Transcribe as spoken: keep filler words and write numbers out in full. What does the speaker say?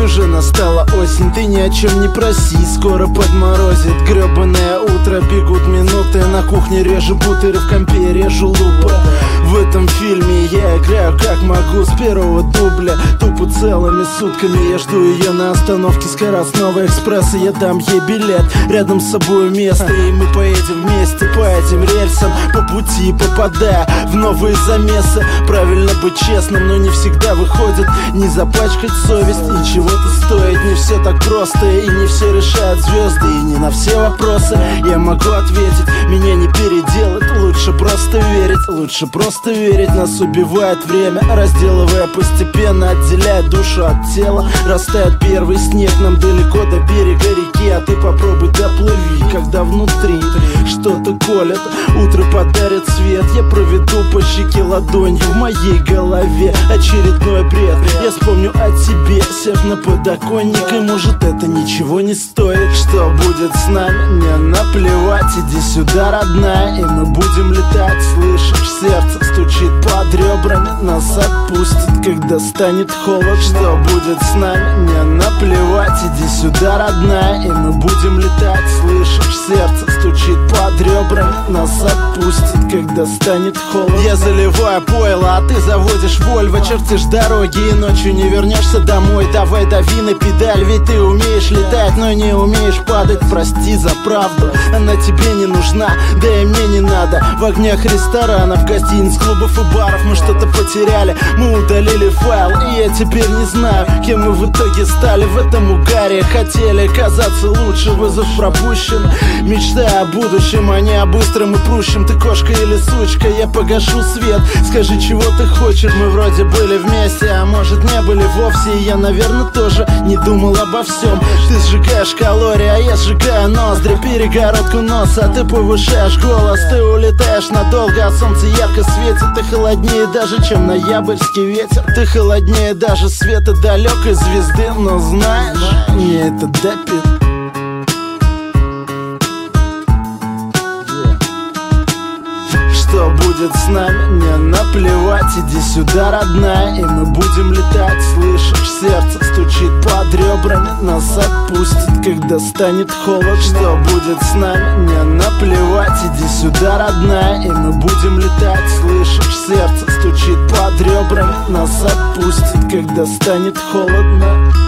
уже настала осень, ты ни о чем не проси. Скоро подморозит гребаное утро, бегут минуты. На кухне режу бутеры, в компе режу лупы. В этом фильме я играю как могу с первого дубля. Тупо целыми сутками я жду ее на остановке скоростного экспресса. Я дам ей билет, рядом с собой место, и мы поедем вместе по этим рельсам, по пути попадая в новые замесы. Правильно быть честным, но не всегда выходит. Не запачкать совесть и чего-то стоит. Не все так просто, и не все решают звезды. И не на все вопросы я могу ответить. Меня не переделать, лучше просто верить. Лучше просто верить. Нас убивает время, разделывая постепенно, отделяя душу от тела. Растает первый снег, нам далеко до берега реки, а ты попробуй доплыви, когда внутри что-то колет. Утро подарит свет, я проведу по щеке ладонью. В моей голове очередной бред. Я вспомню о тебе, сев на подоконник, и может это ничего не стоит. Что будет с нами, мне наплевать. Иди сюда, родная, и мы будем летать. Слышишь, сердце стучит под ребрами, нас отпустит, когда станет холодно. Что будет с нами, мне наплевать. Иди сюда, родная, и мы будем летать. Слышишь, сердце стучит под ребрами, нас отпустит, когда станет холодно. Я заливаю пойло, а ты заводишь Вольво. Чертишь дороги, и ночью не вернешься домой. Давай дави на педаль, ведь ты умеешь летать, но не умеешь падать. Прости за правду, она тебе не нужна, да и мне не надо. В огнях ресторанов, гостиниц, клубов и баров мы что-то потеряли. Мы удалили файл, и я теперь не знаю, кем мы в итоге стали в этом угаре. Хотели казаться лучше, вызов пропущен. Мечтая о будущем, а не о быстром и прущем. Ты кошка или сучка, я погашу свет. Скажи, чего ты хочешь, мы вроде были вместе, а может не были вовсе. И я, наверное, тоже не думал обо всем. Ты сжигаешь калории, а я сжигаю ноздри. Перегородку носа, а ты повышаешь голос. Ты улетаешь надолго, а солнце ярко светит. Ты холоднее даже, чем ноябрьский ветер. Ты холоднее даже света далекой звезды. Но знаешь, мне это допит. Что будет с нами, мне наплевать. Иди сюда, родная, и мы будем летать. Слышишь, сердце стучит под ребрами, нас отпустит, когда станет холодно. Что будет с нами, мне наплевать. Иди сюда, родная, и мы будем летать. Слышишь, сердце стучит под ребрами, нас отпустит, когда станет холодно.